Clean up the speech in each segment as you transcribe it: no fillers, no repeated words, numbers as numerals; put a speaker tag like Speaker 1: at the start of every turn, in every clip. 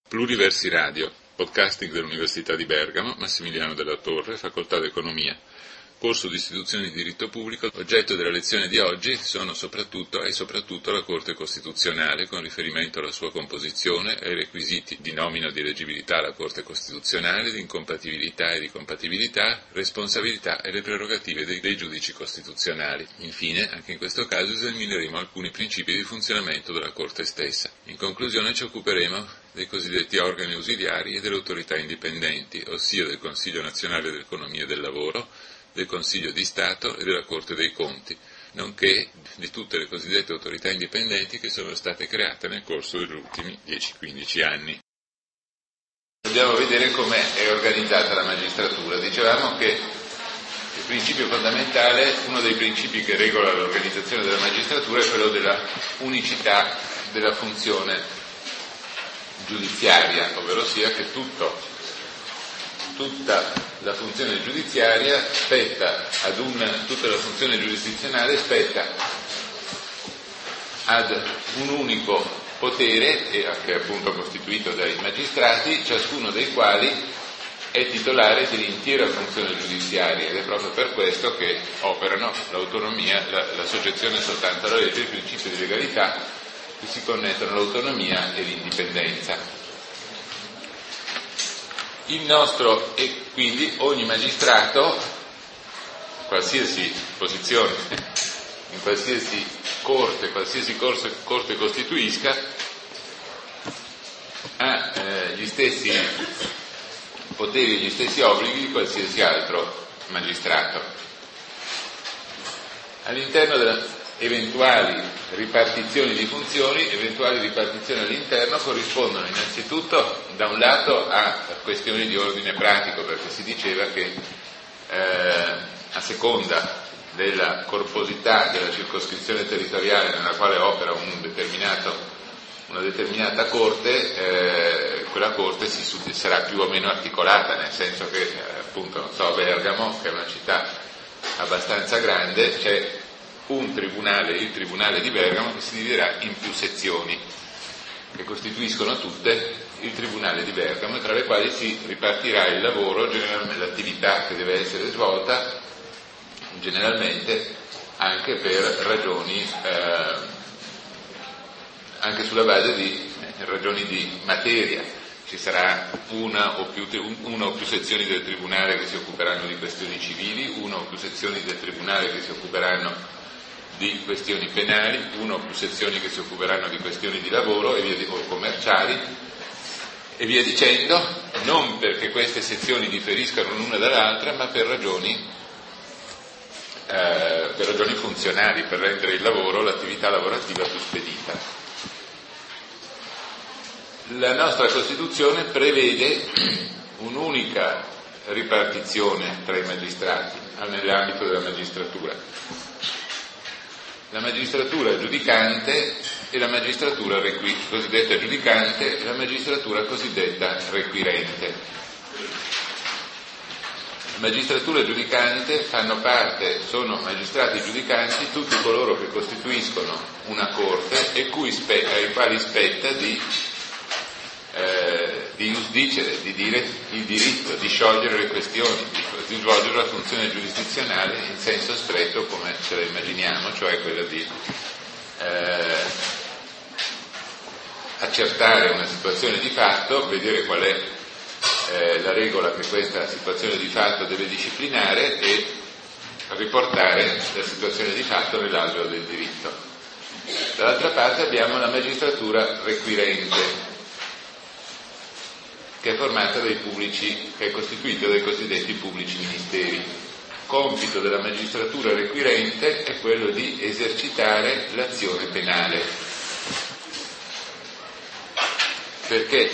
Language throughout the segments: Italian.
Speaker 1: Pluriversi Radio, podcasting dell'Università di Bergamo, Massimiliano della Torre, Facoltà d'Economia. Corso di istituzioni di diritto pubblico. Oggetto della lezione di oggi sono soprattutto la Corte Costituzionale, con riferimento alla sua composizione, ai requisiti di nomina di eleggibilità alla Corte Costituzionale, di incompatibilità e di compatibilità, responsabilità e le prerogative dei giudici costituzionali. Infine, anche in questo caso esamineremo alcuni principi di funzionamento della Corte stessa. In conclusione ci occuperemo dei cosiddetti organi ausiliari e delle autorità indipendenti, ossia del Consiglio Nazionale dell'Economia e del Lavoro, del Consiglio di Stato e della Corte dei Conti, nonché di tutte le cosiddette autorità indipendenti che sono state create nel corso degli ultimi 10-15 anni. Andiamo a vedere come è organizzata la magistratura. Dicevamo che il principio fondamentale, uno dei principi che regola l'organizzazione della magistratura, è quello della unicità della funzione giudiziaria, ovvero sia che tutta la funzione giudiziaria tutta la funzione giurisdizionale spetta ad un unico potere, e anche appunto costituito dai magistrati, ciascuno dei quali è titolare dell'intera funzione giudiziaria, ed è proprio per questo che operano l'autonomia, la soggezione soltanto alla legge, il principio di legalità, che si connettono l'autonomia e l'indipendenza. E quindi ogni magistrato, qualsiasi posizione, in qualsiasi corte costituisca, ha gli stessi poteri e gli stessi obblighi di qualsiasi altro magistrato. All'interno della eventuali ripartizioni di funzioni, eventuali ripartizioni all'interno corrispondono innanzitutto da un lato a questioni di ordine pratico, perché si diceva che a seconda della corposità della circoscrizione territoriale nella quale opera una determinata corte, quella corte sarà più o meno articolata, nel senso che appunto, non so, Bergamo, che è una città abbastanza grande, c'è un tribunale, il Tribunale di Bergamo, che si dividerà in più sezioni che costituiscono tutte il Tribunale di Bergamo, tra le quali si ripartirà il lavoro, l'attività che deve essere svolta, generalmente anche per ragioni, anche sulla base di ragioni di materia. Ci sarà una o più sezioni del Tribunale che si occuperanno di questioni civili, una o più sezioni del Tribunale che si occuperanno di questioni penali, una o più sezioni che si occuperanno di questioni di lavoro o commerciali, e via dicendo, non perché queste sezioni differiscano l'una dall'altra, ma per ragioni funzionali, per rendere l'attività lavorativa più spedita. La nostra Costituzione prevede un'unica ripartizione tra i magistrati nell'ambito della magistratura. La magistratura giudicante e la magistratura cosiddetta giudicante e la magistratura cosiddetta requirente. La magistratura giudicante sono magistrati giudicanti tutti coloro che costituiscono una corte e ai quali spetta di giusdicere, di dire il diritto, di sciogliere le questioni, di svolgere la funzione giurisdizionale in senso stretto come ce la immaginiamo, cioè quella di accertare una situazione di fatto, vedere qual è la regola che questa situazione di fatto deve disciplinare e riportare la situazione di fatto nell'alveo del diritto. Dall'altra parte abbiamo la magistratura requirente, che è formata che è costituita dai cosiddetti pubblici ministeri. Compito della magistratura requirente è quello di esercitare l'azione penale. Perché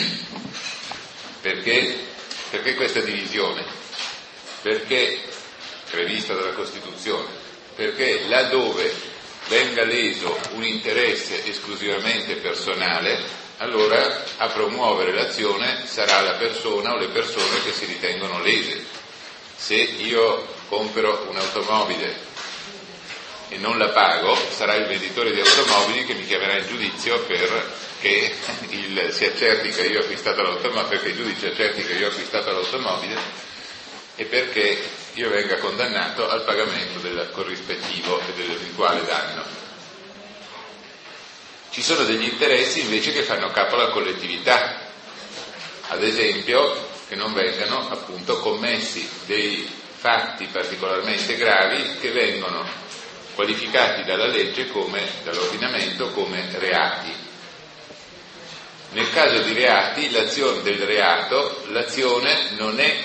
Speaker 1: questa divisione? Perché prevista dalla Costituzione? Perché laddove venga leso un interesse esclusivamente personale, allora a promuovere l'azione sarà la persona o le persone che si ritengono lese. Se io compro un'automobile e non la pago, sarà il venditore di automobili che mi chiamerà in giudizio per che si accerti che io ho acquistato l'automobile, perché il giudice accerti che io ho acquistato l'automobile e perché io venga condannato al pagamento del corrispettivo e dell'eventuale danno. Ci sono degli interessi invece che fanno capo alla collettività, ad esempio che non vengano appunto commessi dei fatti particolarmente gravi che vengono qualificati dalla legge dall'ordinamento come reati. Nel caso di reati, l'azione del reato, l'azione non è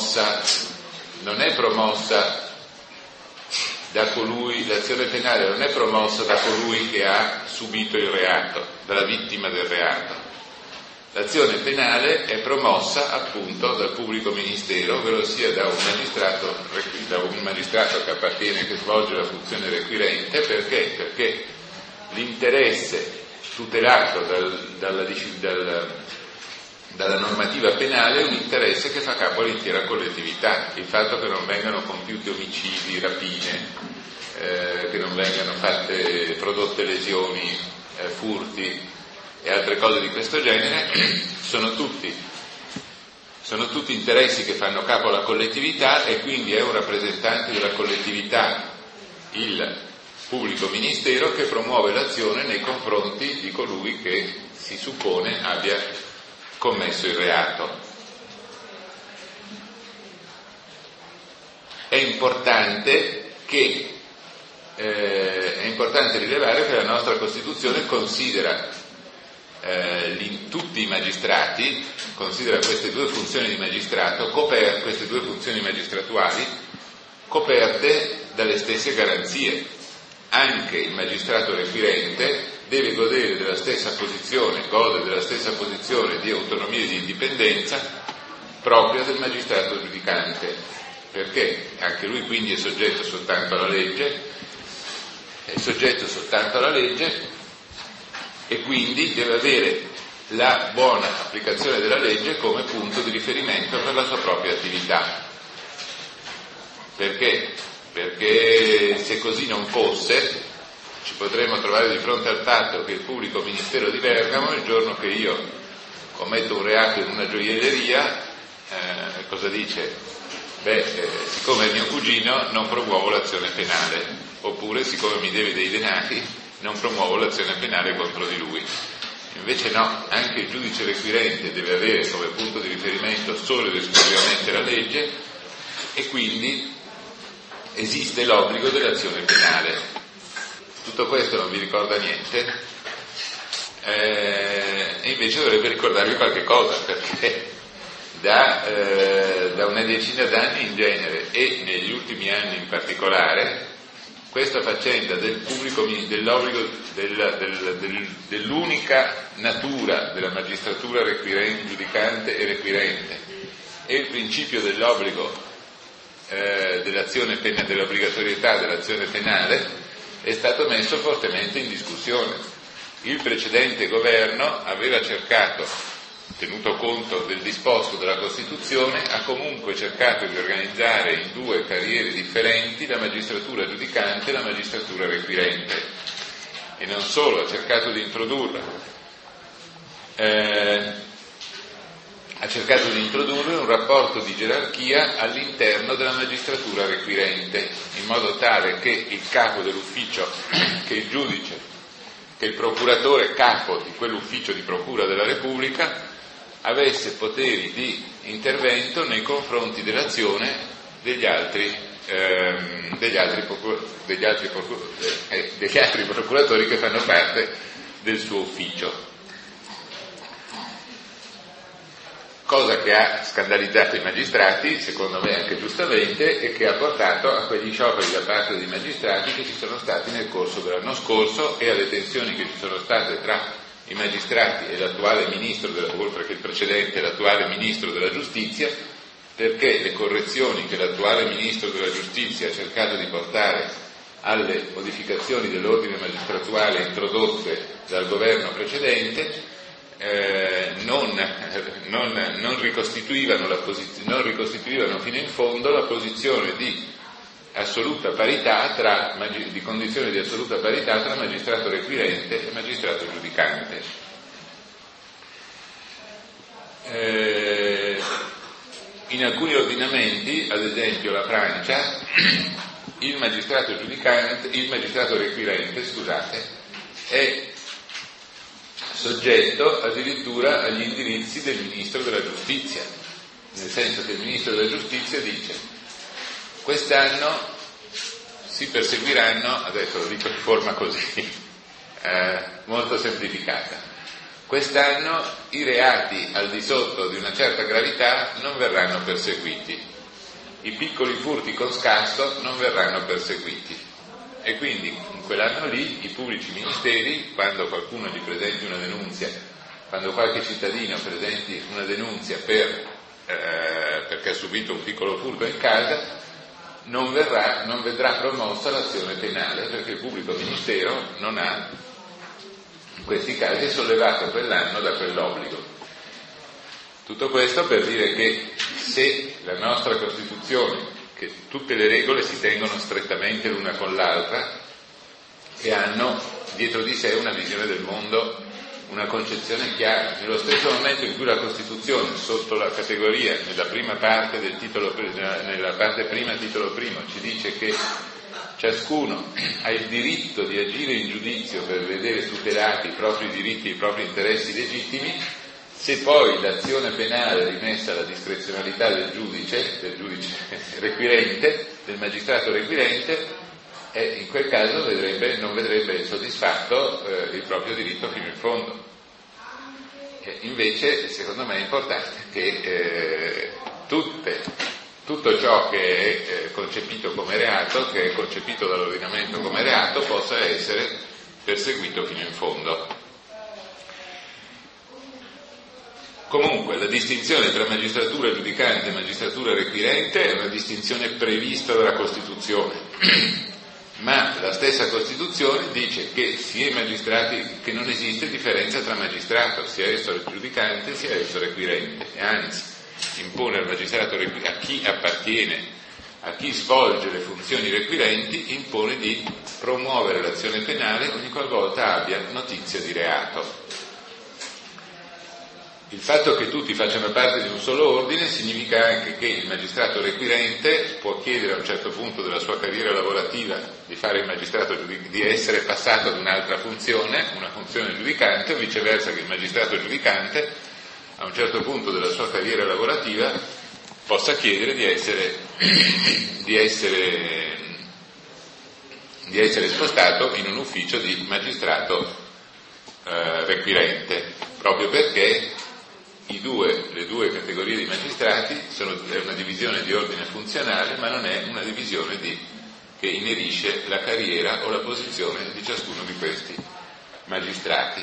Speaker 1: promossa da colui, l'azione penale non è promossa da colui che ha subito il reato, dalla vittima del reato. L'azione penale è promossa appunto dal pubblico ministero, ovvero sia da un magistrato che appartiene, che svolge la funzione requirente. Perché? Perché l'interesse tutelato dalla normativa penale è un interesse che fa capo all'intera collettività. Il fatto che non vengano compiuti omicidi, rapine, che non vengano prodotte lesioni, furti e altre cose di questo genere sono tutti interessi che fanno capo alla collettività, e quindi è un rappresentante della collettività, il pubblico ministero, che promuove l'azione nei confronti di colui che si suppone abbia commesso il reato. È importante rilevare che la nostra Costituzione considera tutti i magistrati, considera queste due funzioni di magistrato, queste due funzioni magistratuali coperte dalle stesse garanzie. Anche il magistrato requirente deve godere della stessa posizione, gode della stessa posizione di autonomia e di indipendenza propria del magistrato giudicante, perché anche lui quindi è soggetto soltanto alla legge, e quindi deve avere la buona applicazione della legge come punto di riferimento per la sua propria attività. Perché? Perché se così non fosse, ci potremmo trovare di fronte al fatto che il pubblico ministero di Bergamo, il giorno che io commetto un reato in una gioielleria, cosa dice? Siccome è mio cugino non promuovo l'azione penale, oppure siccome mi deve dei denari non promuovo l'azione penale contro di lui. Invece no, anche il giudice requirente deve avere come punto di riferimento solo ed esclusivamente la legge, e quindi esiste l'obbligo dell'azione penale. Tutto questo non vi ricorda niente, e invece dovrebbe ricordarvi qualche cosa, perché da una decina d'anni in genere, e negli ultimi anni in particolare, questa faccenda del pubblico, dell'obbligo, dell'unica natura della magistratura giudicante e requirente, e il principio dell'obbligo dell'obbligatorietà dell'azione penale è stato messo fortemente in discussione. Il precedente governo aveva cercato, tenuto conto del disposto della Costituzione, ha comunque cercato di organizzare in due carriere differenti la magistratura giudicante e la magistratura requirente, e non solo, ha cercato di introdurre un rapporto di gerarchia all'interno della magistratura requirente, in modo tale che il capo dell'ufficio, che il giudice, che il procuratore capo di quell'ufficio di procura della Repubblica avesse poteri di intervento nei confronti dell'azione degli altri procuratori che fanno parte del suo ufficio. Cosa che ha scandalizzato i magistrati, secondo me anche giustamente, e che ha portato a quegli scioperi da parte dei magistrati che ci sono stati nel corso dell'anno scorso, e alle tensioni che ci sono state tra i magistrati e l'attuale ministro, oltre che il precedente, l'attuale ministro della giustizia, perché le correzioni che l'attuale ministro della giustizia ha cercato di portare alle modificazioni dell'ordine magistratuale introdotte dal governo precedente non ricostituivano fino in fondo la posizione di assoluta parità di condizioni di assoluta parità tra magistrato requirente e magistrato giudicante. In alcuni ordinamenti, ad esempio la Francia, il magistrato requirente, è soggetto addirittura agli indirizzi del ministro della giustizia, nel senso che il ministro della giustizia dice: quest'anno si perseguiranno, adesso lo dico in forma così molto semplificata, quest'anno i reati al di sotto di una certa gravità non verranno perseguiti, i piccoli furti con scasso non verranno perseguiti, e quindi in quell'anno lì i pubblici ministeri, quando qualcuno gli presenti una denunzia, quando qualche cittadino presenti una denunzia perché ha subito un piccolo furto in casa, non vedrà promossa l'azione penale, perché il pubblico ministero non ha in questi casi sollevato quell'anno da quell'obbligo. Tutto questo per dire che se la nostra Costituzione, che tutte le regole si tengono strettamente l'una con l'altra e hanno dietro di sé una visione del mondo, una concezione chiara, nello stesso momento in cui la Costituzione, sotto la categoria, nella prima parte del titolo, nella parte prima titolo primo, ci dice che ciascuno ha il diritto di agire in giudizio per vedere tutelati i propri diritti e i propri interessi legittimi, se poi l'azione penale è rimessa alla discrezionalità del giudice requirente, del magistrato requirente, in quel caso non vedrebbe soddisfatto il proprio diritto fino in fondo. Invece, secondo me, è importante che tutto ciò che è concepito come reato, che è concepito dall'ordinamento come reato, possa essere perseguito fino in fondo. Comunque, la distinzione tra magistratura giudicante e magistratura requirente è una distinzione prevista dalla Costituzione. Ma la stessa Costituzione dice che sia i magistrati, che non esiste differenza tra magistrato, sia esso giudicante sia esso requirente, e anzi impone al magistrato, a chi appartiene, a chi svolge le funzioni requirenti, impone di promuovere l'azione penale ogni qualvolta abbia notizia di reato. Il fatto che tutti facciano parte di un solo ordine significa anche che il magistrato requirente può chiedere a un certo punto della sua carriera lavorativa di fare il magistrato, di essere passato ad un'altra funzione, una funzione giudicante, o viceversa che il magistrato giudicante a un certo punto della sua carriera lavorativa possa chiedere di essere spostato in un ufficio di magistrato requirente, proprio perché le due categorie di magistrati è una divisione di ordine funzionale, ma non è una divisione che inerisce la carriera o la posizione di ciascuno di questi magistrati.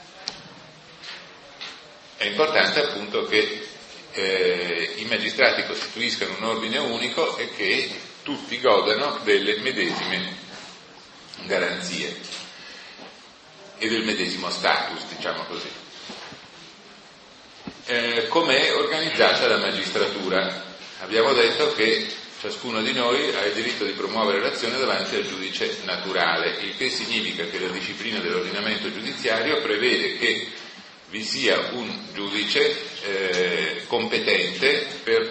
Speaker 1: È importante appunto che i magistrati costituiscano un ordine unico e che tutti godano delle medesime garanzie e del medesimo status, diciamo così. Com'è organizzata la magistratura? Abbiamo detto che ciascuno di noi ha il diritto di promuovere l'azione davanti al giudice naturale, il che significa che la disciplina dell'ordinamento giudiziario prevede che vi sia un giudice competente per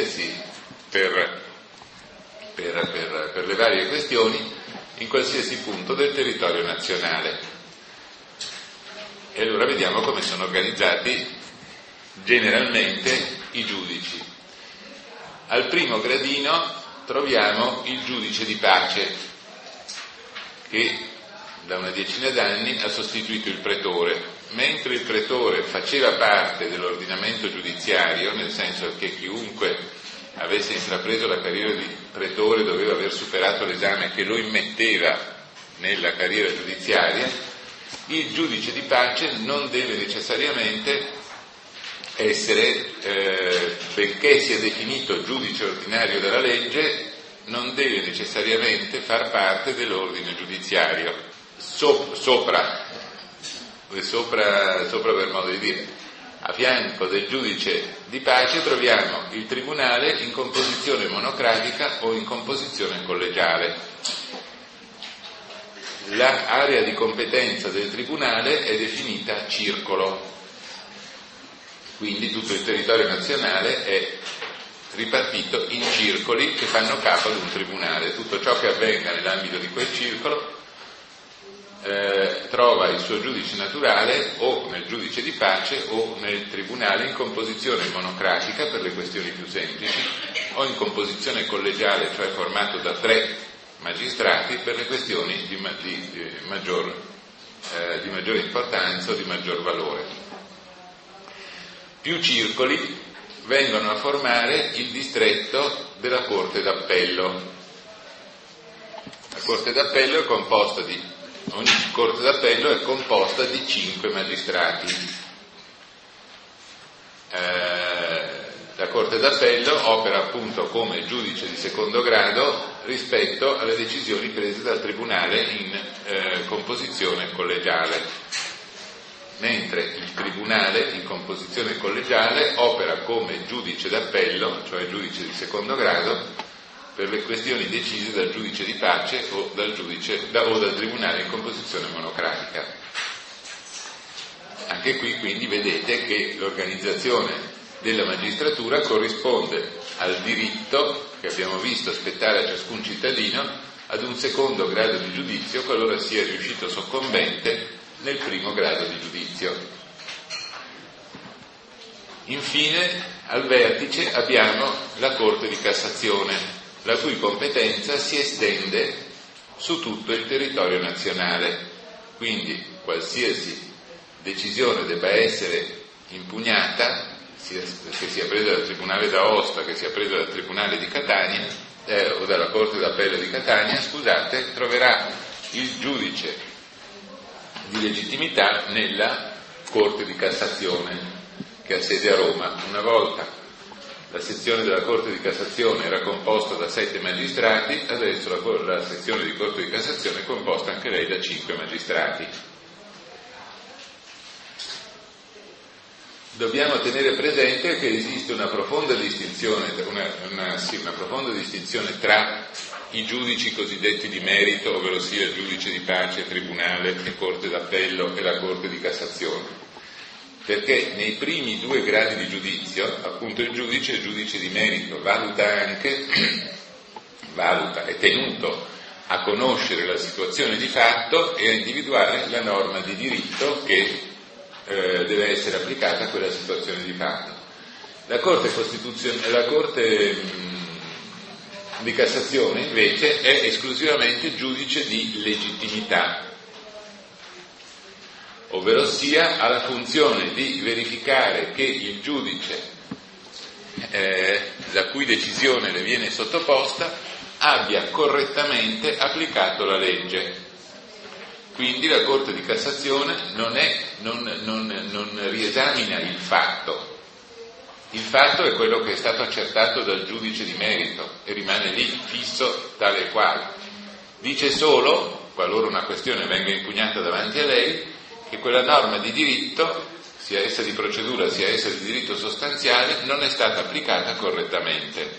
Speaker 1: le varie questioni in qualsiasi punto del territorio nazionale. E allora vediamo come sono organizzati generalmente i giudici. Al primo gradino troviamo il giudice di pace, che da una decina d'anni ha sostituito il pretore. Mentre il pretore faceva parte dell'ordinamento giudiziario, nel senso che chiunque avesse intrapreso la carriera di pretore doveva aver superato l'esame che lo immetteva nella carriera giudiziaria, il giudice di pace non deve necessariamente essere, benché sia definito giudice ordinario dalla legge, non deve necessariamente far parte dell'ordine giudiziario. Sopra per modo di dire, a fianco del giudice di pace troviamo il tribunale in composizione monocratica o in composizione collegiale. L'area di competenza del tribunale è definita circolo. Quindi tutto il territorio nazionale è ripartito in circoli che fanno capo ad un tribunale. Tutto ciò che avvenga nell'ambito di quel circolo trova il suo giudice naturale o nel giudice di pace o nel tribunale in composizione monocratica per le questioni più semplici o in composizione collegiale, cioè formato da 3 magistrati per le questioni di maggior importanza o di maggior valore. Più circoli vengono a formare il distretto della Corte d'Appello. La Corte d'Appello è composta ogni Corte d'Appello è composta di 5 magistrati. La Corte d'Appello opera appunto come giudice di secondo grado rispetto alle decisioni prese dal Tribunale in composizione collegiale, mentre il Tribunale in composizione collegiale opera come giudice d'appello, cioè giudice di secondo grado, per le questioni decise dal giudice di pace o dal Tribunale in composizione monocratica. Anche qui quindi vedete che l'organizzazione della magistratura corrisponde al diritto che abbiamo visto spettare a ciascun cittadino ad un secondo grado di giudizio qualora sia riuscito soccombente nel primo grado di giudizio. Infine, al vertice abbiamo la Corte di Cassazione, la cui competenza si estende su tutto il territorio nazionale. Quindi qualsiasi decisione debba essere impugnata, che sia presa dal Tribunale d'Aosta, che sia presa dal Tribunale di Catania, o dalla Corte d'Appello di Catania, troverà il giudice di legittimità nella Corte di Cassazione, che ha sede a Roma. Una volta la sezione della Corte di Cassazione era composta da 7 magistrati, adesso la sezione di Corte di Cassazione è composta anche lei da 5 magistrati. Dobbiamo tenere presente che esiste una profonda distinzione tra i giudici cosiddetti di merito, ovvero sia il giudice di pace, tribunale e Corte d'Appello e la Corte di Cassazione, perché nei primi 2 gradi di giudizio, appunto il giudice di merito valuta, è tenuto a conoscere la situazione di fatto e a individuare la norma di diritto che deve essere applicata a quella situazione di fatto. La Corte di Cassazione invece è esclusivamente giudice di legittimità, ovvero sia ha la funzione di verificare che il giudice la cui decisione le viene sottoposta abbia correttamente applicato la legge. Quindi la Corte di Cassazione non riesamina il fatto. Il fatto è quello che è stato accertato dal giudice di merito e rimane lì fisso tale e quale. Dice solo, qualora una questione venga impugnata davanti a lei, che quella norma di diritto, sia essa di procedura sia essa di diritto sostanziale, non è stata applicata correttamente.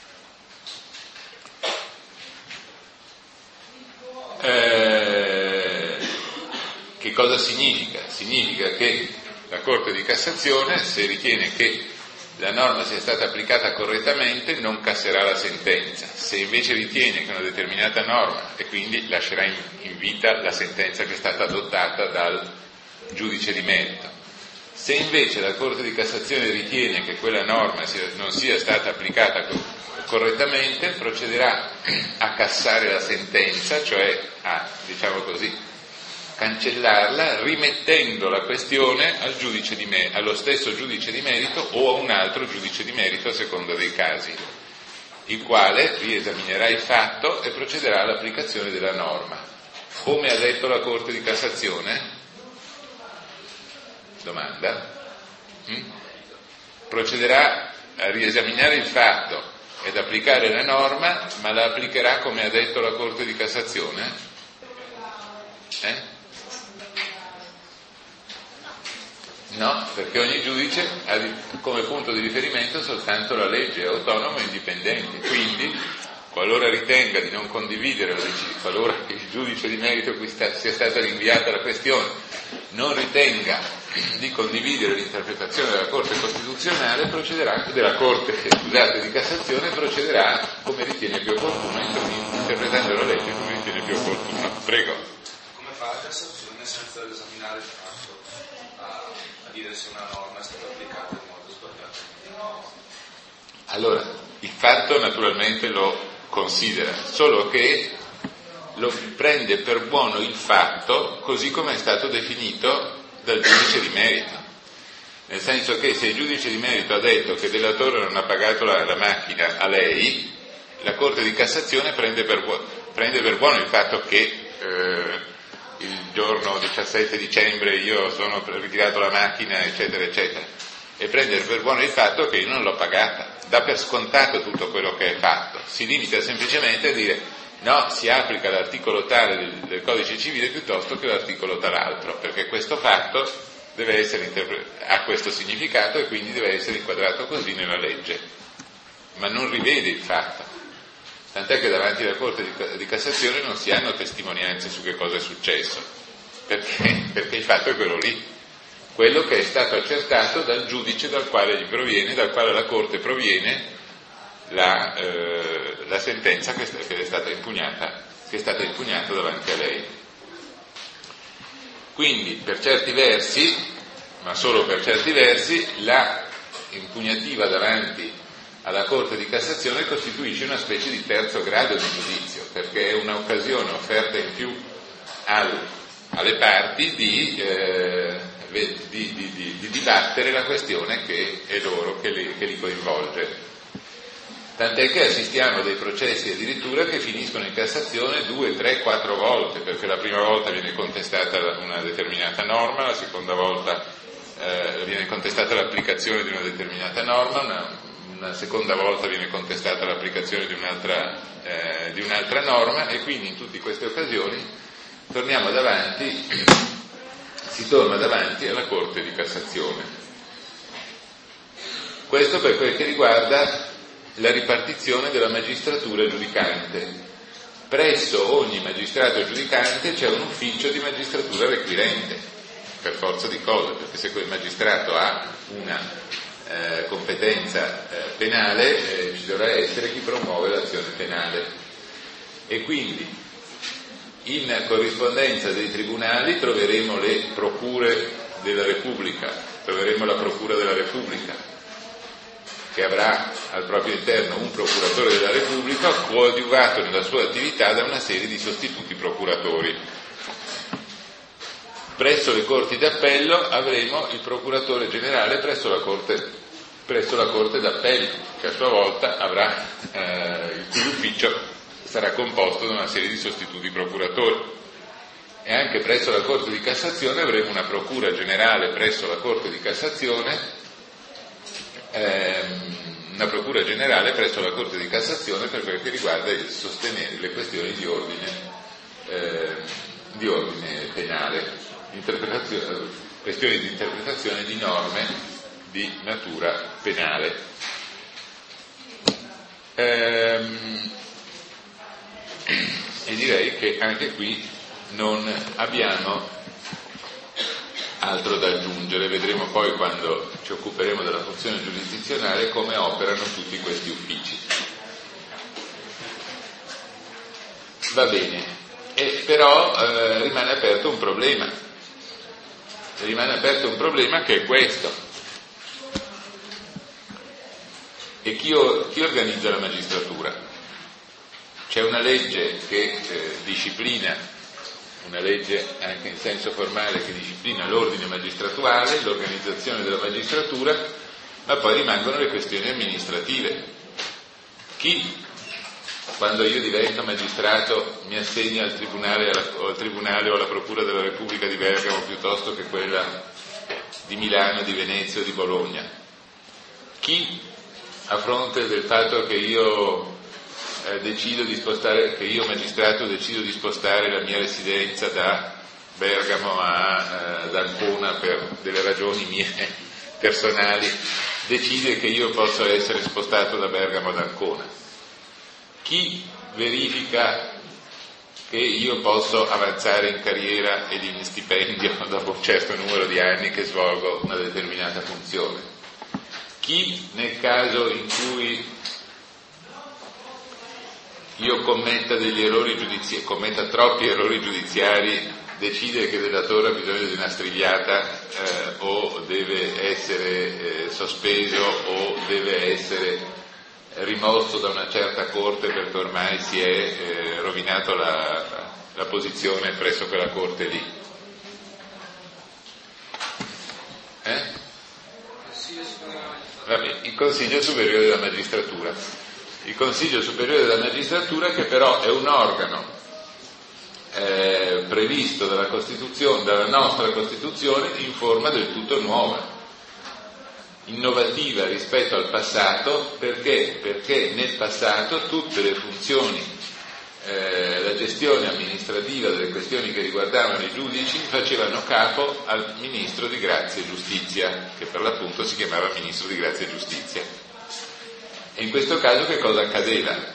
Speaker 1: Che cosa significa? Significa che la Corte di Cassazione, se ritiene che la norma sia stata applicata correttamente, non casserà la sentenza. Se invece ritiene che una determinata norma, e quindi lascerà in vita la sentenza che è stata adottata dal giudice di merito. Se invece la Corte di Cassazione ritiene che quella norma non sia stata applicata correttamente, procederà a cassare la sentenza, cioè a, cancellarla, rimettendo la questione allo stesso giudice di merito o a un altro giudice di merito a seconda dei casi, il quale riesaminerà il fatto e procederà all'applicazione della norma. Come ha detto la Corte di Cassazione? Domanda? Procederà a riesaminare il fatto ed applicare la norma, ma la applicherà come ha detto la Corte di Cassazione? No, perché ogni giudice ha come punto di riferimento soltanto la legge, è autonomo e indipendente, quindi qualora ritenga di non condividere qualora il giudice di merito a cui sia stata rinviata la questione non ritenga di condividere l'interpretazione della Corte Costituzionale della Corte di Cassazione procederà come ritiene più opportuno, interpretando la legge come ritiene più opportuno. Prego.
Speaker 2: Come fa la Cassazione senza esaminare il fatto a dire se una norma è stata applicata in modo sbagliato?
Speaker 1: Allora, il fatto naturalmente lo considera, solo che lo prende per buono il fatto così come è stato definito dal giudice di merito, nel senso che se il giudice di merito ha detto che Della Torre non ha pagato la macchina a lei, la Corte di Cassazione prende per buono il fatto che il giorno 17 dicembre io sono ritirato la macchina, eccetera eccetera, e prendere per buono il fatto che io non l'ho pagata, dà per scontato tutto quello che è fatto, si limita semplicemente a dire no, si applica l'articolo tale del codice civile piuttosto che l'articolo tal'altro, perché questo fatto deve essere ha questo significato e quindi deve essere inquadrato così nella legge, ma non rivede il fatto. Tant'è che davanti alla Corte di Cassazione non si hanno testimonianze su che cosa è successo, perché il fatto è quello lì, quello che è stato accertato dal giudice dal quale la Corte proviene la sentenza che è stata impugnata davanti a lei. Quindi per certi versi, ma solo per certi versi, la impugnativa davanti alla Corte di Cassazione costituisce una specie di terzo grado di giudizio, perché è un'occasione offerta in più alle parti di dibattere la questione che li coinvolge. Tant'è che assistiamo a dei processi addirittura che finiscono in Cassazione 2, 3, 4 volte, perché la prima volta viene contestata una determinata norma, la seconda volta viene contestata l'applicazione di una determinata norma, una seconda volta viene contestata l'applicazione di un'altra norma, e quindi in tutte queste occasioni si torna davanti alla Corte di Cassazione. Questo per quel che riguarda la ripartizione della magistratura giudicante. Presso ogni magistrato giudicante c'è un ufficio di magistratura requirente, per forza di cose, perché se quel magistrato ha una competenza penale ci dovrà essere chi promuove l'azione penale, e quindi in corrispondenza dei tribunali troveremo le procure della Repubblica, troveremo la Procura della Repubblica, che avrà al proprio interno un procuratore della Repubblica coadiuvato nella sua attività da una serie di sostituti procuratori. Presso le corti d'appello avremo il procuratore generale presso la corte d'appello, che a sua volta avrà il cui ufficio sarà composto da una serie di sostituti procuratori. E anche presso la Corte di Cassazione avremo una procura generale presso la Corte di Cassazione, per quel che riguarda il sostenere le questioni di ordine penale, questioni di interpretazione di norme di natura penale. E direi che anche qui non abbiamo altro da aggiungere, vedremo poi quando ci occuperemo della funzione giurisdizionale come operano tutti questi uffici. Va bene, però rimane aperto un problema che è questo: e chi organizza la magistratura? C'è una legge che disciplina, una legge anche in senso formale che disciplina l'ordine magistratuale, l'organizzazione della magistratura, ma poi rimangono le questioni amministrative. Chi, quando io divento magistrato, mi assegna al tribunale o alla Procura della Repubblica di Bergamo piuttosto che quella di Milano, di Venezia o di Bologna? Chi, a fronte del fatto che io magistrato decido di spostare la mia residenza da Bergamo ad Ancona per delle ragioni mie personali, decide che io posso essere spostato da Bergamo ad Ancona? Chi verifica che io posso avanzare in carriera ed in stipendio dopo un certo numero di anni che svolgo una determinata funzione. Chi nel caso in cui io commetta troppi errori giudiziari, decide che della Torre ha bisogno di una strigliata o deve essere sospeso o deve essere rimosso da una certa corte perché ormai si è rovinato la posizione presso quella corte lì. Vabbè, il Consiglio Superiore della Magistratura. Il Consiglio Superiore della Magistratura, che però è un organo previsto dalla Costituzione, dalla nostra Costituzione, in forma del tutto nuova, innovativa rispetto al passato. Perché nel passato tutte le funzioni, la gestione amministrativa delle questioni che riguardavano i giudici facevano capo al Ministro di Grazia e Giustizia, che per l'appunto si chiamava Ministro di Grazia e Giustizia. E in questo caso che cosa accadeva?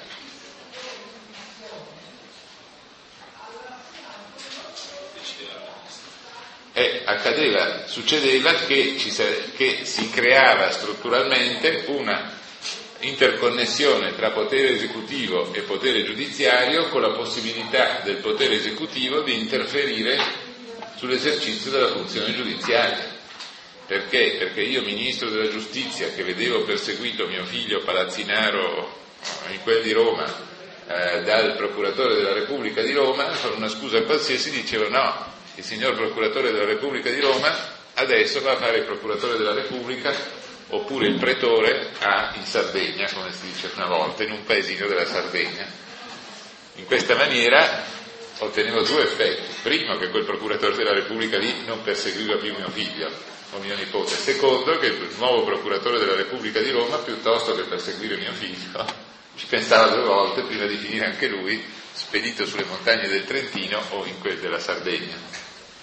Speaker 1: Succedeva che si creava strutturalmente una interconnessione tra potere esecutivo e potere giudiziario, con la possibilità del potere esecutivo di interferire sull'esercizio della funzione giudiziaria. Perché? Perché io, ministro della giustizia, che vedevo perseguito mio figlio Palazzinaro in quel di Roma dal procuratore della Repubblica di Roma, con una scusa qualsiasi dicevo no, il signor procuratore della Repubblica di Roma adesso va a fare il procuratore della Repubblica oppure il pretore in Sardegna, come si dice una volta, in un paesino della Sardegna. In questa maniera ottenevo due effetti: primo, che quel procuratore della Repubblica lì non perseguiva più mio figlio o mio nipote; secondo, che il nuovo procuratore della Repubblica di Roma, piuttosto che perseguire mio figlio, ci pensava due volte prima di finire anche lui spedito sulle montagne del Trentino o in quelle della Sardegna.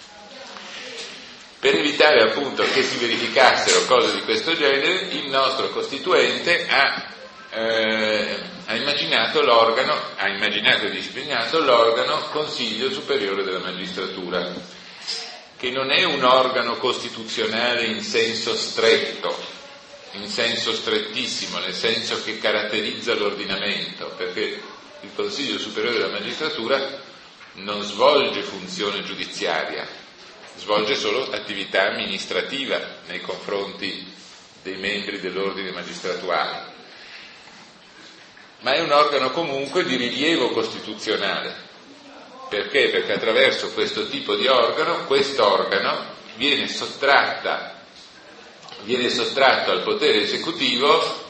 Speaker 1: Per evitare appunto che si verificassero cose di questo genere, il nostro Costituente ha immaginato e disciplinato l'organo Consiglio Superiore della Magistratura, che non è un organo costituzionale in senso stretto, in senso strettissimo, nel senso che caratterizza l'ordinamento, perché il Consiglio Superiore della Magistratura non svolge funzione giudiziaria, svolge solo attività amministrativa nei confronti dei membri dell'ordine magistratuale, ma è un organo comunque di rilievo costituzionale. Perché? Perché attraverso questo tipo di organo, quest'organo viene sottratto al potere esecutivo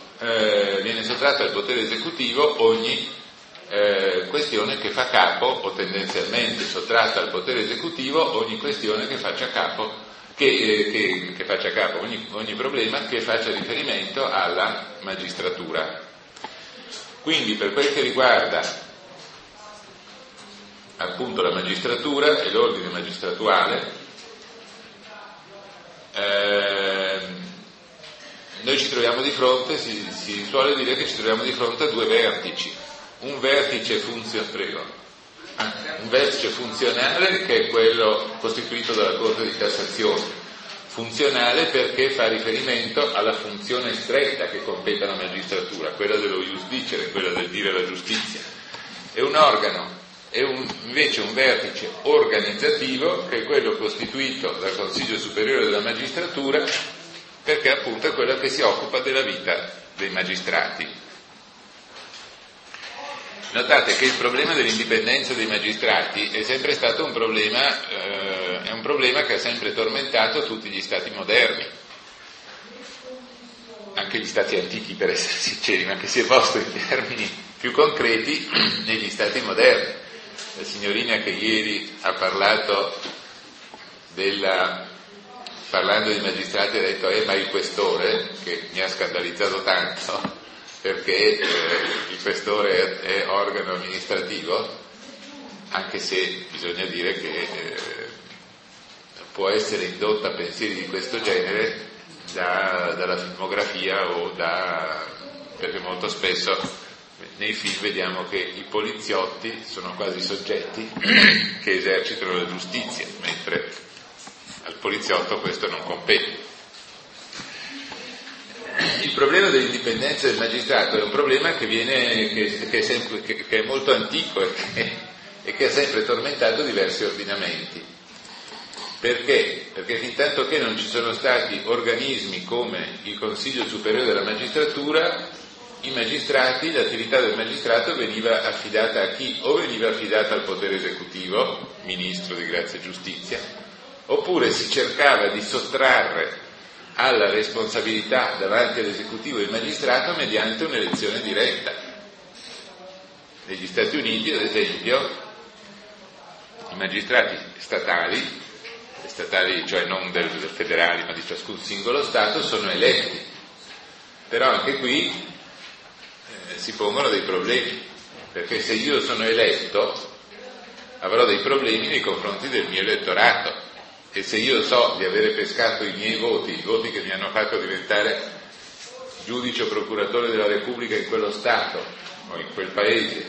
Speaker 1: ogni questione che fa capo, o tendenzialmente sottratta al potere esecutivo ogni questione che faccia capo, ogni problema che faccia riferimento alla magistratura. Quindi, per quel che riguarda appunto la magistratura e l'ordine magistratuale, noi ci troviamo di fronte, si suole dire che ci troviamo di fronte a due vertici. Un vertice funzionale, che è quello costituito dalla Corte di Cassazione, funzionale perché fa riferimento alla funzione stretta che compete alla magistratura, quella dello ius dicere, quella del dire la giustizia. È un organo, invece un vertice organizzativo, che è quello costituito dal Consiglio Superiore della Magistratura, perché appunto è quello che si occupa della vita dei magistrati. Notate che il problema dell'indipendenza dei magistrati è sempre stato un problema che ha sempre tormentato tutti gli stati moderni, anche gli stati antichi per essere sinceri, ma che si è posto in termini più concreti negli stati moderni. La signorina che ieri ha parlando dei magistrati ha detto ma il questore, che mi ha scandalizzato tanto, perché il questore è organo amministrativo, anche se bisogna dire che può essere indotta a pensieri di questo genere dalla filmografia perché molto spesso nei film vediamo che i poliziotti sono quasi soggetti che esercitano la giustizia, mentre al poliziotto questo non compete. Il problema dell'indipendenza del magistrato è un problema che è molto antico e che ha sempre tormentato diversi ordinamenti. Perché? Perché fin tanto che non ci sono stati organismi come il Consiglio Superiore della Magistratura, l'attività del magistrato veniva affidata a chi? O veniva affidata al potere esecutivo, ministro di Grazia e Giustizia, oppure si cercava di sottrarre alla responsabilità davanti all'esecutivo il magistrato mediante un'elezione diretta. Negli Stati Uniti, ad esempio, i magistrati statali, cioè non del federali ma di ciascun singolo Stato, sono eletti, però anche qui si pongono dei problemi, perché se io sono eletto avrò dei problemi nei confronti del mio elettorato, e se io so di avere pescato i miei voti, i voti che mi hanno fatto diventare giudice o procuratore della Repubblica in quello Stato o in quel paese,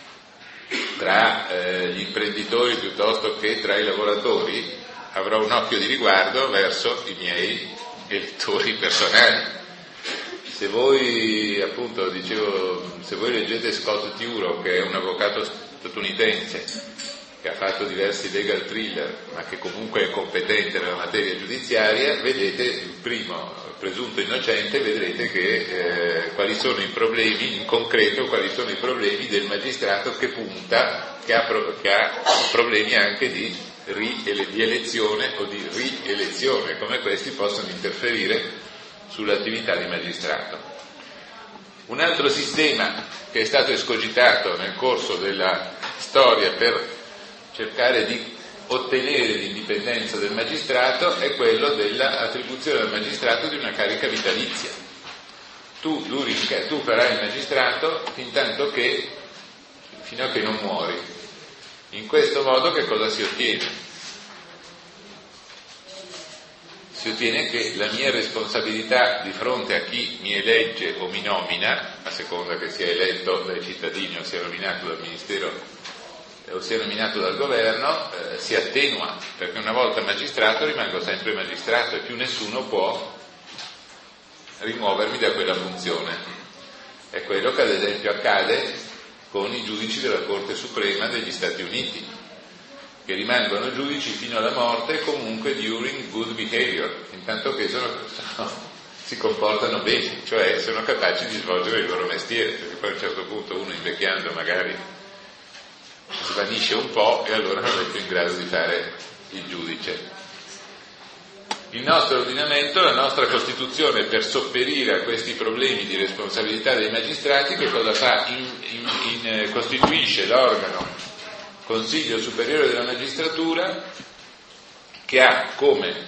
Speaker 1: tra gli imprenditori piuttosto che tra i lavoratori, avrò un occhio di riguardo verso i miei elettori personali. Se voi, appunto, se voi leggete Scott Turow, che è un avvocato statunitense che ha fatto diversi legal thriller, ma che comunque è competente nella materia giudiziaria, vedete il primo presunto innocente, vedrete che quali sono i problemi, in concreto quali sono i problemi del magistrato che punta, che ha problemi anche di elezione o di rielezione, come questi possono interferire sull'attività di magistrato. Un altro sistema che è stato escogitato nel corso della storia per cercare di ottenere l'indipendenza del magistrato è quello dell'attribuzione al magistrato di una carica vitalizia. Tu farai il magistrato fino a che non muori. In questo modo che cosa si ottiene? Si ottiene che la mia responsabilità di fronte a chi mi elegge o mi nomina, a seconda che sia eletto dai cittadini o sia nominato dal Ministero o sia nominato dal governo, si attenua, perché una volta magistrato rimango sempre magistrato e più nessuno può rimuovermi da quella funzione. È quello che ad esempio accade con i giudici della Corte Suprema degli Stati Uniti, che rimangono giudici fino alla morte comunque during good behavior, intanto che si comportano bene, cioè sono capaci di svolgere il loro mestiere, perché poi a un certo punto uno invecchiando magari svanisce un po' e allora non è più in grado di fare il giudice. Il nostro ordinamento, la nostra Costituzione, per sopperire a questi problemi di responsabilità dei magistrati, che cosa fa? Costituisce l'organo Consiglio Superiore della Magistratura, che ha come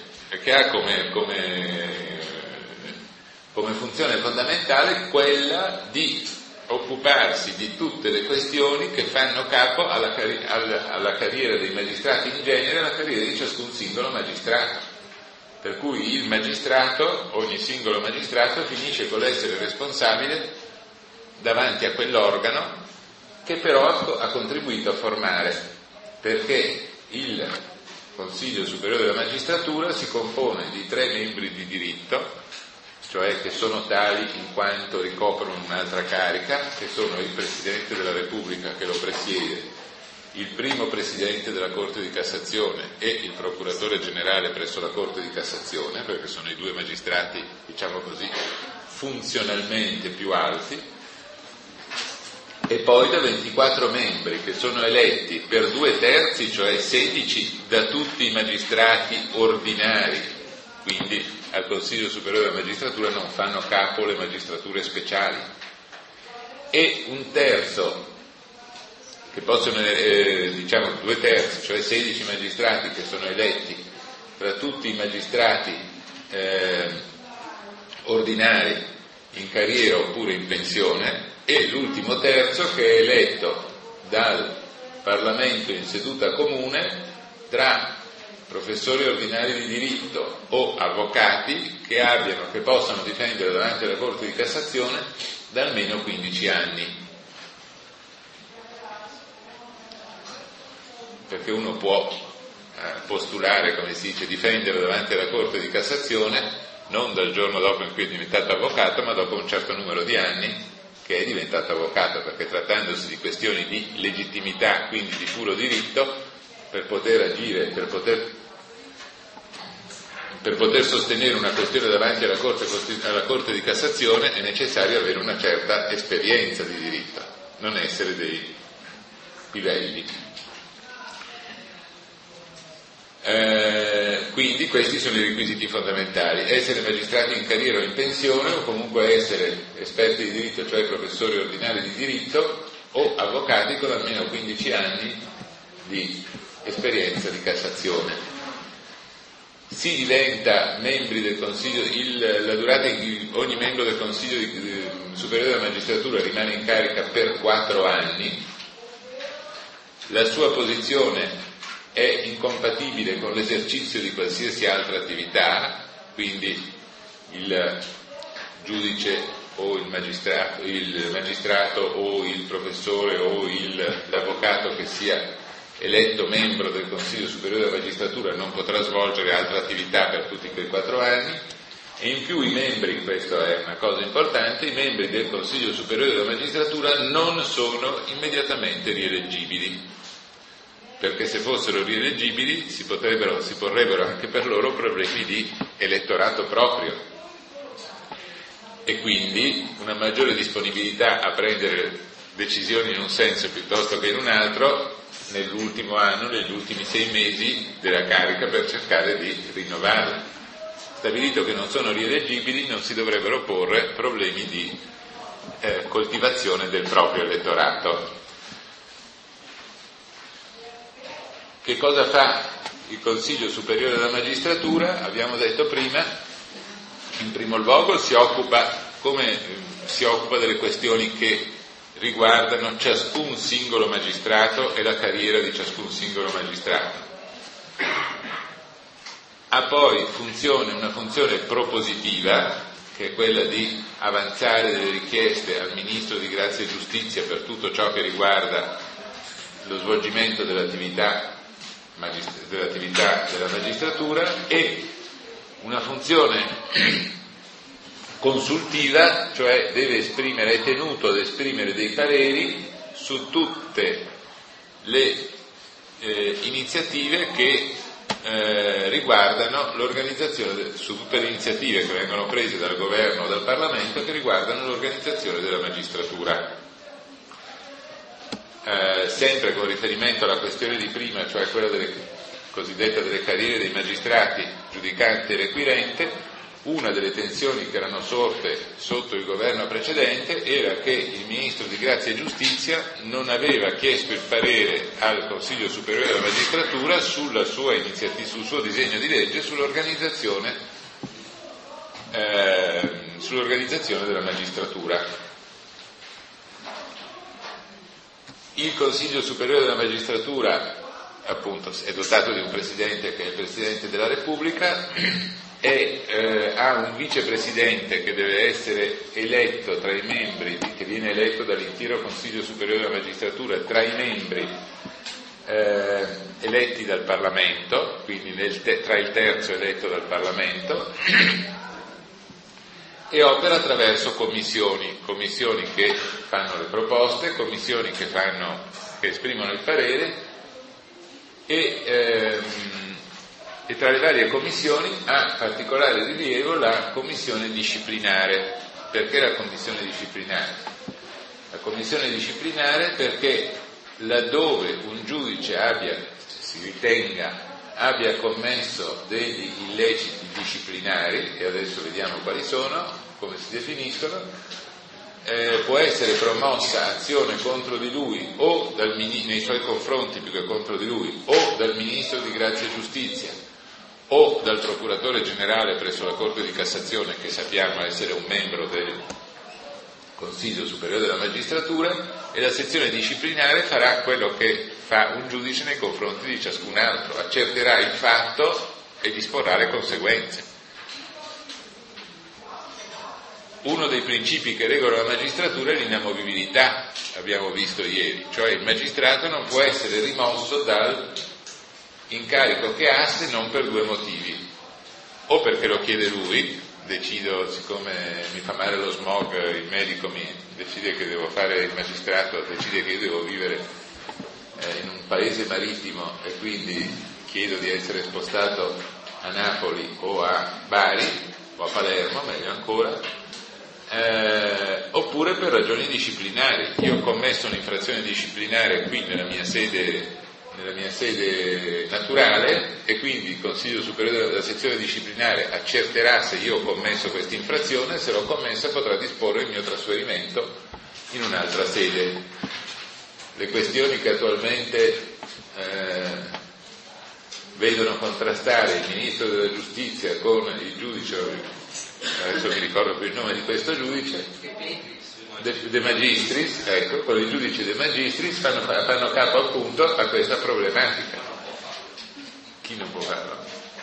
Speaker 1: funzione fondamentale quella di occuparsi di tutte le questioni che fanno capo alla carriera dei magistrati in genere, alla carriera di ciascun singolo magistrato. Per cui ogni singolo magistrato finisce con l'essere responsabile davanti a quell'organo che però ha contribuito a formare, perché il Consiglio Superiore della Magistratura si compone di 3 membri di diritto, cioè che sono tali in quanto ricoprono un'altra carica, che sono il Presidente della Repubblica che lo presiede, il primo Presidente della Corte di Cassazione e il Procuratore Generale presso la Corte di Cassazione, perché sono i 2 magistrati, diciamo così, funzionalmente più alti, e poi da 24 membri che sono eletti per 2/3, cioè 16 da tutti i magistrati ordinari, quindi al Consiglio Superiore della Magistratura non fanno capo le magistrature speciali, e 1/3 che possono, 2/3, cioè 16 magistrati che sono eletti tra tutti i magistrati ordinari in carriera oppure in pensione, e l'ultimo terzo che è eletto dal Parlamento in seduta comune tra professori ordinari di diritto o avvocati che possano difendere davanti alla Corte di Cassazione da almeno 15 anni. perché uno può postulare, come si dice, difenderlo davanti alla Corte di Cassazione non dal giorno dopo in cui è diventato avvocato, ma dopo un certo numero di anni che è diventato avvocato, perché trattandosi di questioni di legittimità, quindi di puro diritto, per poter agire, per poter sostenere una questione davanti alla Corte di Cassazione è necessario avere una certa esperienza di diritto, non essere dei pivelli. Quindi questi sono i requisiti fondamentali: essere magistrati in carriera o in pensione, o comunque essere esperti di diritto, cioè professori ordinari di diritto, o avvocati con almeno 15 anni di esperienza di Cassazione. Si diventa membri del Consiglio, la durata in cui ogni membro del Consiglio superiore della magistratura rimane in carica per 4 anni, la sua posizione è incompatibile con l'esercizio di qualsiasi altra attività, quindi il giudice o il magistrato o il professore o l'avvocato che sia eletto membro del Consiglio Superiore della Magistratura non potrà svolgere altra attività per tutti quei 4 anni, e in più i membri, questa è una cosa importante, i membri del Consiglio Superiore della Magistratura non sono immediatamente rieleggibili, perché se fossero rieleggibili si porrebbero anche per loro problemi di elettorato proprio, e quindi una maggiore disponibilità a prendere decisioni in un senso piuttosto che in un altro nell'ultimo anno, negli ultimi 6 mesi della carica, per cercare di rinnovarla. Stabilito che non sono rieleggibili, non si dovrebbero porre problemi di coltivazione del proprio elettorato. Che cosa fa il Consiglio Superiore della Magistratura? Abbiamo detto prima, in primo luogo si occupa delle questioni che riguardano ciascun singolo magistrato e la carriera di ciascun singolo magistrato. Ha poi una funzione propositiva, che è quella di avanzare delle richieste al Ministro di Grazia e Giustizia per tutto ciò che riguarda lo svolgimento dell'attività della magistratura, e una funzione consultiva, cioè è tenuto ad esprimere dei pareri su tutte le iniziative che riguardano l'organizzazione, su tutte le iniziative che vengono prese dal governo o dal Parlamento che riguardano l'organizzazione della magistratura. Sempre con riferimento alla questione di prima, cioè quella cosiddetta delle carriere dei magistrati, giudicante e requirente, una delle tensioni che erano sorte sotto il governo precedente era che il Ministro di Grazia e Giustizia non aveva chiesto il parere al Consiglio Superiore della Magistratura sul suo disegno di legge sull'organizzazione della magistratura. Il Consiglio Superiore della Magistratura, appunto, è dotato di un presidente che è il Presidente della Repubblica, e ha un vicepresidente che deve essere eletto tra i membri, che viene eletto dall'intero Consiglio Superiore della Magistratura tra i membri eletti dal Parlamento, quindi tra il terzo eletto dal Parlamento, e opera attraverso commissioni che fanno le proposte, commissioni che esprimono il parere, e tra le varie commissioni ha particolare rilievo la commissione disciplinare. Perché la commissione disciplinare? La commissione disciplinare perché laddove un giudice si ritenga abbia commesso degli illeciti disciplinari, e adesso vediamo quali sono, come si definiscono, può essere promossa azione contro di lui o nei suoi confronti più che contro di lui, o dal Ministro di Grazia e Giustizia o dal Procuratore Generale presso la Corte di Cassazione, che sappiamo essere un membro del Consiglio Superiore della Magistratura, e la sezione disciplinare farà quello che fa un giudice nei confronti di ciascun altro, accerterà il fatto e disporrà le conseguenze. uno dei principi che regola la magistratura è l'inamovibilità, abbiamo visto ieri, cioè il magistrato non può essere rimosso dal incarico che ha se non per due motivi: o perché lo chiede lui, decido, siccome mi fa male lo smog, il medico mi decide che devo fare il magistrato, decide che io devo vivere in un paese marittimo e quindi chiedo di essere spostato a Napoli o a Bari o a Palermo, meglio ancora, oppure per ragioni disciplinari. Io ho commesso un'infrazione disciplinare qui nella mia sede naturale e quindi il Consiglio Superiore della sezione disciplinare accerterà se io ho commesso questa infrazione, se l'ho commessa potrà disporre il mio trasferimento in un'altra sede. Le questioni che attualmente vedono contrastare il Ministro della Giustizia con il giudice, adesso mi ricordo più il nome di questo giudice, De Magistris, ecco, con il giudice De Magistris fanno capo appunto a questa problematica. Chi non può farlo?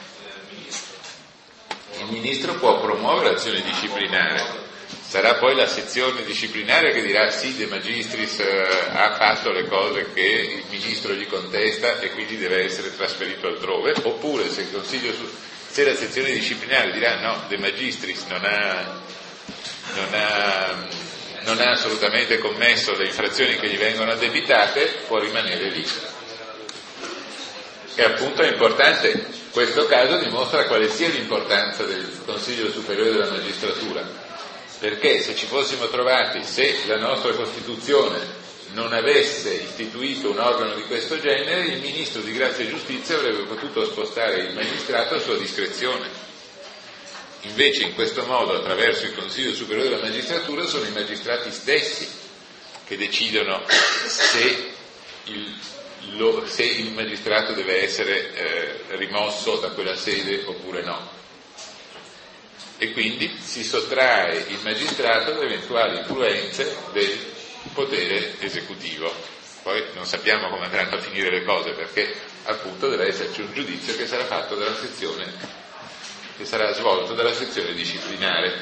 Speaker 1: Il Ministro può promuovere l'azione disciplinare, sarà poi la sezione disciplinare che dirà sì, De Magistris ha fatto le cose che il Ministro gli contesta e quindi deve essere trasferito altrove, oppure se la sezione disciplinare dirà no, De Magistris non ha assolutamente commesso le infrazioni che gli vengono addebitate, può rimanere lì. E appunto è importante, questo caso dimostra quale sia l'importanza del Consiglio Superiore della Magistratura, perché se ci fossimo trovati, se la nostra Costituzione non avesse istituito un organo di questo genere, il Ministro di Grazia e Giustizia avrebbe potuto spostare il magistrato a sua discrezione. Invece in questo modo, attraverso il Consiglio Superiore della Magistratura, sono i magistrati stessi che decidono se il magistrato deve essere rimosso da quella sede oppure no. E quindi si sottrae il magistrato ad eventuali influenze del potere esecutivo. Poi non sappiamo come andranno a finire le cose, perché appunto deve esserci un giudizio che sarà fatto dalla sezione, che sarà svolto dalla sezione disciplinare.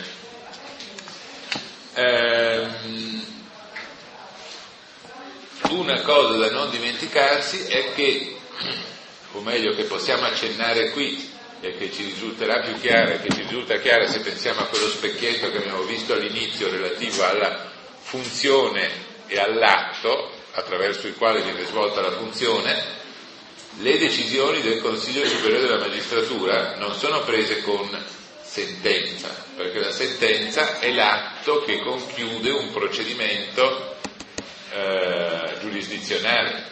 Speaker 1: Una cosa da non dimenticarsi è che, o meglio che possiamo accennare qui e che ci risulterà più chiara, che ci risulta chiara se pensiamo a quello specchietto che abbiamo visto all'inizio relativo alla funzione e all'atto attraverso il quale viene svolta la funzione. Le decisioni del Consiglio Superiore della Magistratura non sono prese con sentenza, perché la sentenza è l'atto che conchiude un procedimento giurisdizionale.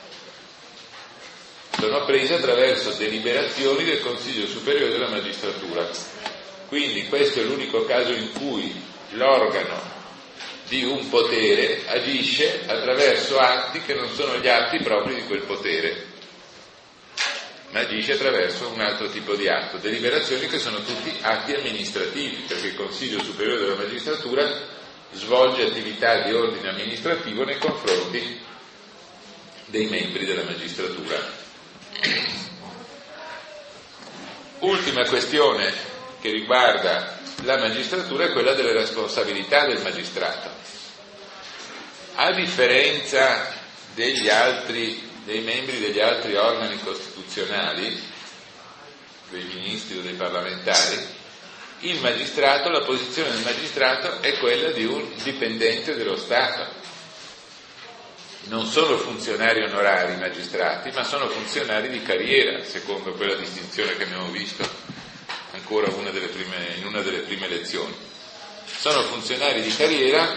Speaker 1: Sono prese attraverso deliberazioni del Consiglio Superiore della Magistratura. Quindi questo è l'unico caso in cui l'organo di un potere agisce attraverso atti che non sono gli atti propri di quel potere, ma agisce attraverso un altro tipo di atto, deliberazioni che sono tutti atti amministrativi, perché il Consiglio Superiore della Magistratura svolge attività di ordine amministrativo nei confronti dei membri della magistratura. Ultima questione che riguarda la magistratura è quella delle responsabilità del magistrato. A differenza dei membri degli altri organi costituzionali, dei ministri o dei parlamentari, il magistrato, la posizione del magistrato è quella di un dipendente dello Stato. Non sono funzionari onorari i magistrati, ma sono funzionari di carriera, secondo quella distinzione che abbiamo visto ancora in una delle prime lezioni. Sono funzionari di carriera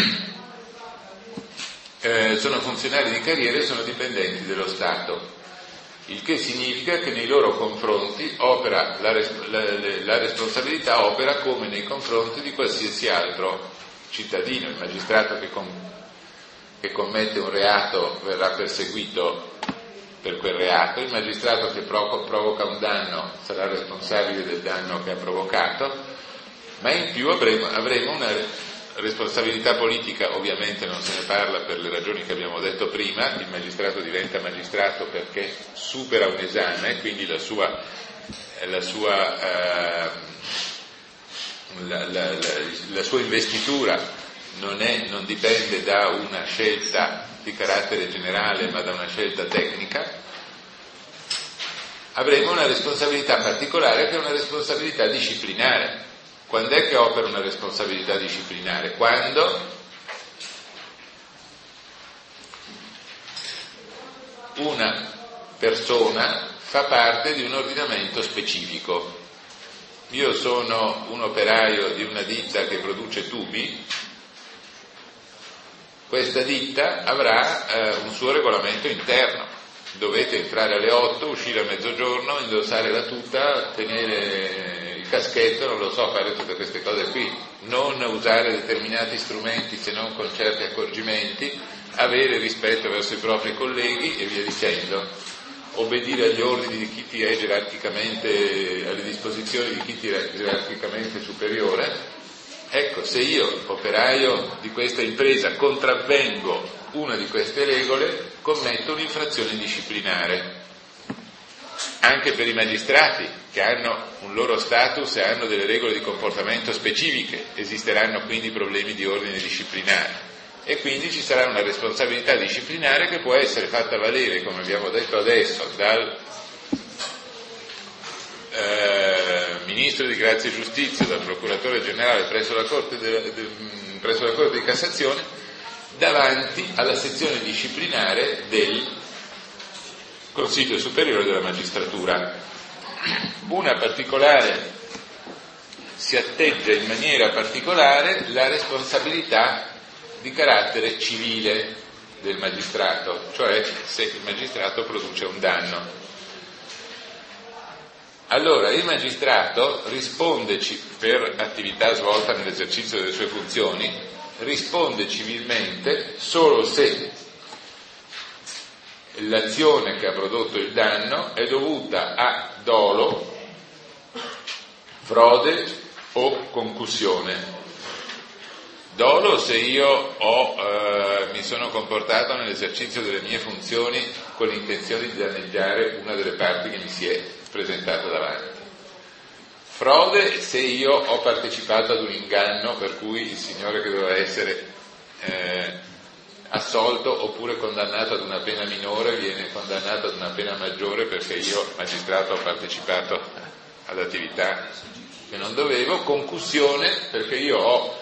Speaker 1: e sono dipendenti dello Stato, il che significa che nei loro confronti opera la responsabilità opera come nei confronti di qualsiasi altro cittadino. Il magistrato che commette un reato verrà perseguito per quel reato, il magistrato che provoca un danno sarà responsabile del danno che ha provocato, ma in più avremo una responsabilità politica. Ovviamente non se ne parla per le ragioni che abbiamo detto prima. Il magistrato diventa magistrato perché supera un esame, quindi la sua la sua investitura non dipende da una scelta di carattere generale, ma da una scelta tecnica, avremo una responsabilità particolare che è una responsabilità disciplinare. Quando è che opera una responsabilità disciplinare? Quando una persona fa parte di un ordinamento specifico. Io sono un operaio di una ditta che produce tubi, questa ditta avrà un suo regolamento interno. Dovete entrare alle 8, uscire a mezzogiorno, indossare la tuta, tenere il caschetto, non lo so, fare tutte queste cose qui, non usare determinati strumenti se non con certi accorgimenti, avere rispetto verso i propri colleghi e via dicendo, obbedire agli ordini di chi ti è gerarchicamente, alle disposizioni di chi ti è gerarchicamente superiore. Ecco, se io, operaio di questa impresa, contravvengo una di queste regole, commetto un'infrazione disciplinare. Anche per i magistrati, che hanno un loro status e hanno delle regole di comportamento specifiche, esisteranno quindi problemi di ordine disciplinare. E quindi ci sarà una responsabilità disciplinare che può essere fatta valere, come abbiamo detto adesso, dal Ministro di Grazia e Giustizia, dal Procuratore Generale presso la Corte di Cassazione, davanti alla sezione disciplinare del Consiglio Superiore della Magistratura. Una particolare si atteggia in maniera particolare la responsabilità di carattere civile del magistrato, cioè se il magistrato produce un danno. Allora il magistrato risponde per attività svolta nell'esercizio delle sue funzioni, risponde civilmente solo se l'azione che ha prodotto il danno è dovuta a dolo, frode o concussione. Dolo se io mi sono comportato nell'esercizio delle mie funzioni con l'intenzione di danneggiare una delle parti che mi si è presentata davanti. Frode se io ho partecipato ad un inganno per cui il signore che doveva essere assolto oppure condannato ad una pena minore viene condannato ad una pena maggiore perché io, magistrato, ho partecipato ad attività che non dovevo. Concussione perché io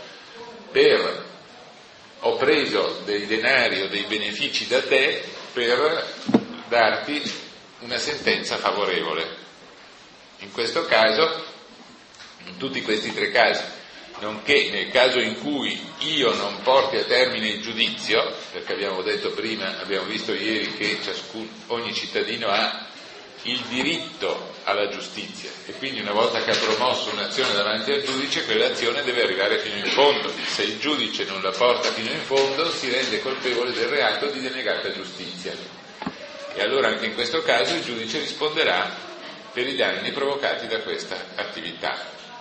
Speaker 1: ho preso dei denari o dei benefici da te per darti una sentenza favorevole. In questo caso, in tutti questi tre casi, nonché nel caso in cui io non porti a termine il giudizio, perché abbiamo detto prima, abbiamo visto ieri che ogni cittadino ha il diritto alla giustizia e quindi una volta che ha promosso un'azione davanti al giudice, quell'azione deve arrivare fino in fondo. Se il giudice non la porta fino in fondo si rende colpevole del reato di denegata giustizia e allora anche in questo caso il giudice risponderà per i danni provocati da questa attività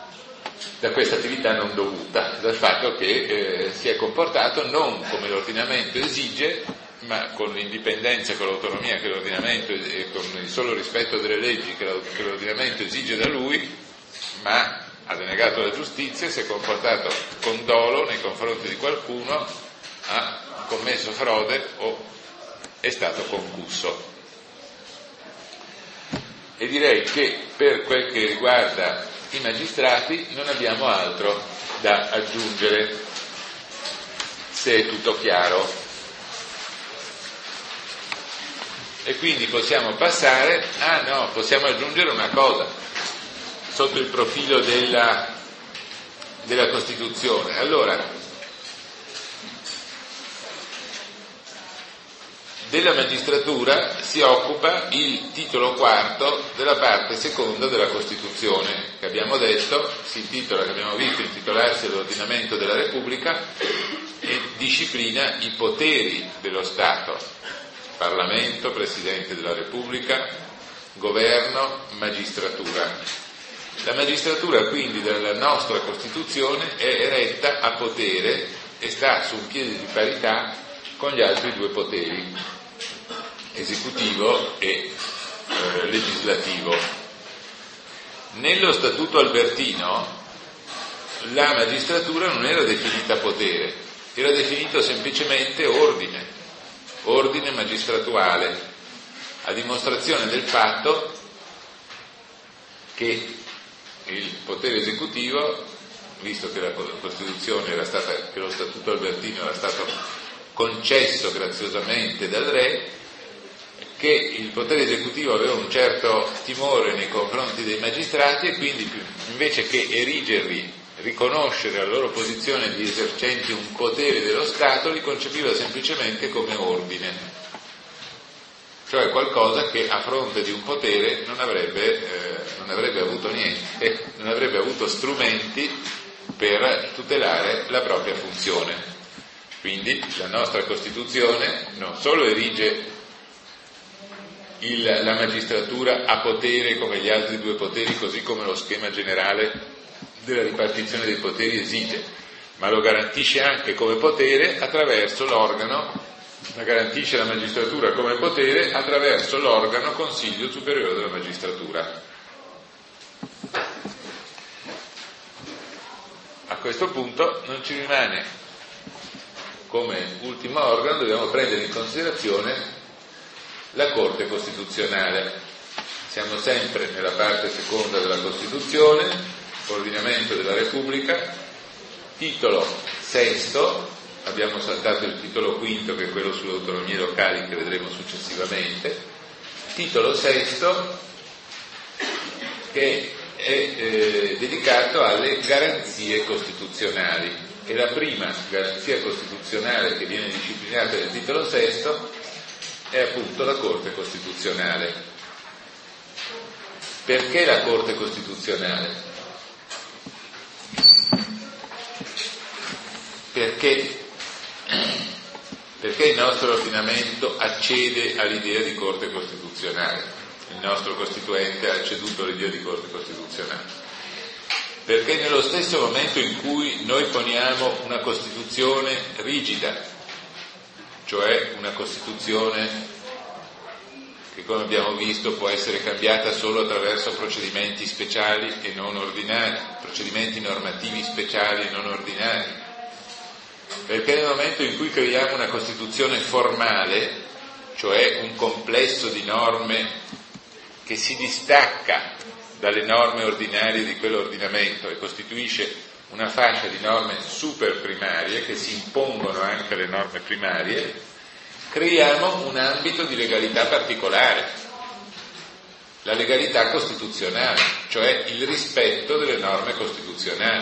Speaker 1: non dovuta, dal fatto che si è comportato non come l'ordinamento esige, ma con l'indipendenza e con l'autonomia che l'ordinamento e con il solo rispetto delle leggi che l'ordinamento esige da lui, ma ha denegato la giustizia, si è comportato con dolo nei confronti di qualcuno, ha commesso frode o è stato concusso. E direi che per quel che riguarda i magistrati non abbiamo altro da aggiungere, se è tutto chiaro. E quindi possiamo passare, possiamo aggiungere una cosa, sotto il profilo della Costituzione. Allora, della magistratura si occupa il titolo quarto della parte seconda della Costituzione, che abbiamo detto, si intitola, che abbiamo visto intitolarsi all'ordinamento della Repubblica e disciplina i poteri dello Stato. Parlamento, Presidente della Repubblica, Governo, magistratura. La magistratura quindi della nostra Costituzione è eretta a potere e sta su un piede di parità con gli altri due poteri, esecutivo e legislativo. Nello Statuto Albertino la magistratura non era definita potere, era definito semplicemente ordine magistratuale, a dimostrazione del fatto che il potere esecutivo, visto che la Costituzione era stata, che lo Statuto Albertino era stato concesso graziosamente dal re, che il potere esecutivo aveva un certo timore nei confronti dei magistrati e quindi invece che erigerli, riconoscere la loro posizione di esercenti un potere dello Stato, li concepiva semplicemente come ordine, cioè qualcosa che a fronte di un potere non avrebbe avuto niente, non avrebbe avuto strumenti per tutelare la propria funzione. Quindi la nostra Costituzione non solo erige la magistratura a potere come gli altri due poteri, così come lo schema generale della ripartizione dei poteri esige, ma lo garantisce anche come potere attraverso l'organo, la garantisce la magistratura come potere attraverso l'organo Consiglio Superiore della Magistratura. A questo punto non ci rimane, come ultimo organo, dobbiamo prendere in considerazione la Corte Costituzionale. Siamo sempre nella parte seconda della Costituzione, ordinamento della Repubblica, titolo sesto, abbiamo saltato il titolo quinto che è quello sulle autonomie locali che vedremo successivamente, titolo sesto che è dedicato alle garanzie costituzionali, e la prima garanzia costituzionale che viene disciplinata nel titolo sesto è appunto la Corte Costituzionale. Perché la Corte Costituzionale? Perché il nostro ordinamento accede all'idea di Corte Costituzionale, il nostro Costituente ha acceduto all'idea di Corte Costituzionale. Perché nello stesso momento in cui noi poniamo una Costituzione rigida, cioè una Costituzione che, come abbiamo visto, può essere cambiata solo attraverso procedimenti speciali e non ordinari, procedimenti normativi speciali e non ordinari, perché nel momento in cui creiamo una Costituzione formale, cioè un complesso di norme che si distacca dalle norme ordinarie di quell'ordinamento e costituisce una fascia di norme super primarie che si impongono anche alle norme primarie, creiamo un ambito di legalità particolare, la legalità costituzionale, cioè il rispetto delle norme costituzionali.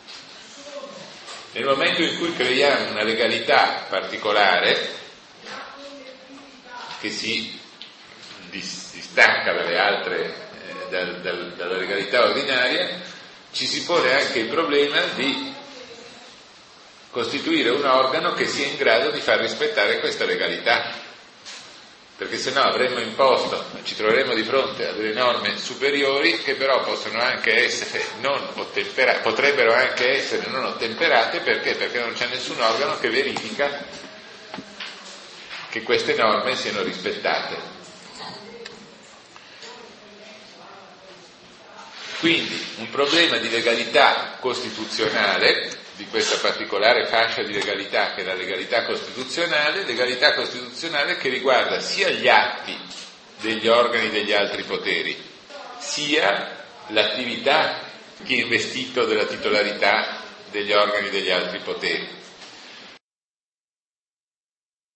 Speaker 1: Nel momento in cui creiamo una legalità particolare che si distacca dalle altre, dalla legalità ordinaria, ci si pone anche il problema di costituire un organo che sia in grado di far rispettare questa legalità, perché se no avremmo imposto, ci troveremo di fronte a delle norme superiori che però possono anche essere non ottemperate, potrebbero anche essere non ottemperate, perché non c'è nessun organo che verifica che queste norme siano rispettate. Quindi un problema di legalità costituzionale, di questa particolare fascia di legalità che è la legalità costituzionale che riguarda sia gli atti degli organi degli altri poteri, sia l'attività chi è investito della titolarità degli organi degli altri poteri.